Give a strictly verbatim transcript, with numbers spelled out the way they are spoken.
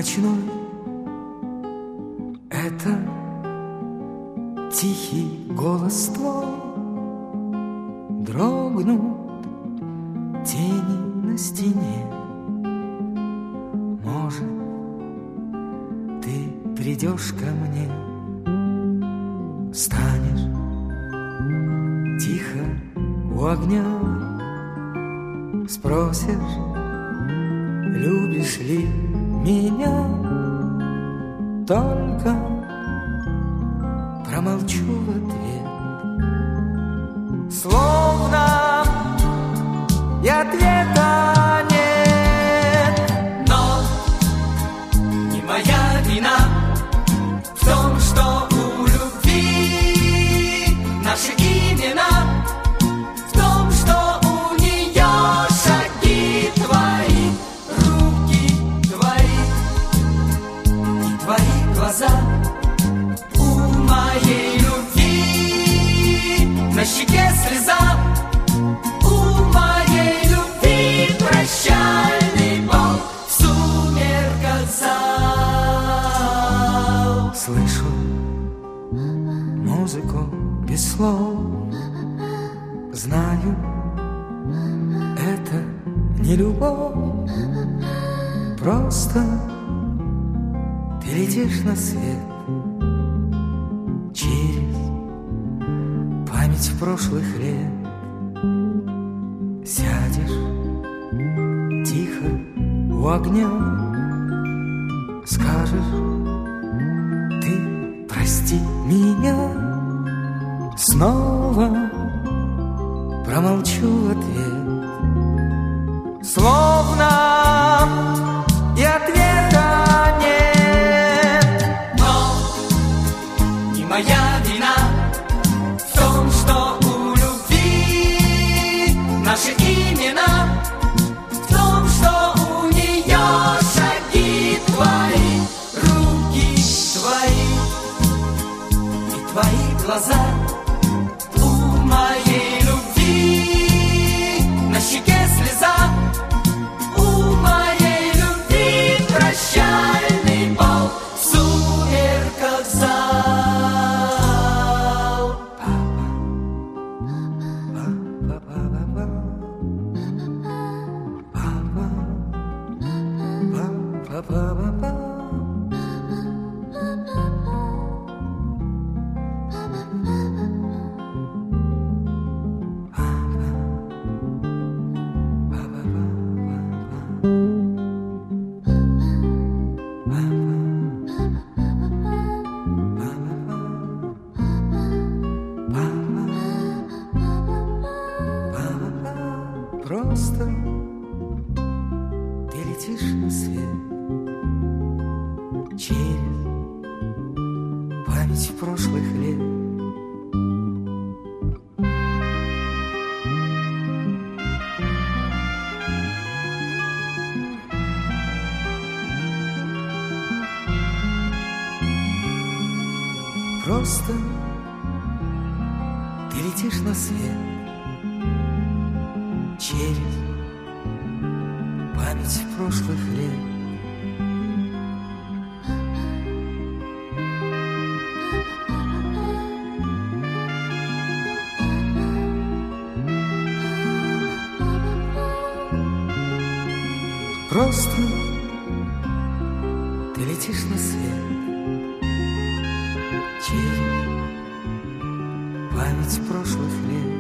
ночной. Это тихий голос твой. Дрогнут тени на стене. Может, ты придешь ко мне, станешь тихо у огня, спросишь, любишь ли меня, только промолчу в ответ. Словно и ответа нет. Но не моя вина в том, что у любви наши имена, в том, что у нее шаги твои, руки твои и твои глаза. У моей любви на щеке слеза, у моей любви прощальный бал в сумерках зал. Слышу музыку без слов, знаю, это не любовь, просто ты летишь на свет через память прошлых лет. Сядешь тихо у огня, скажешь, ты прости меня, снова промолчу в ответ. Словно и ответа нет. Но не моя вина в том, что у любви наши имена, в том, что у нее шаги твои, руки твои и твои глаза. У моей любви на щеке слеза, у моей любви прощальный бал в сумерках зал. Просто ты летишь на свет через память прошлых лет. Просто ты летишь на свет через память прошлых лет. Просто ты летишь на свет через память прошлых лет.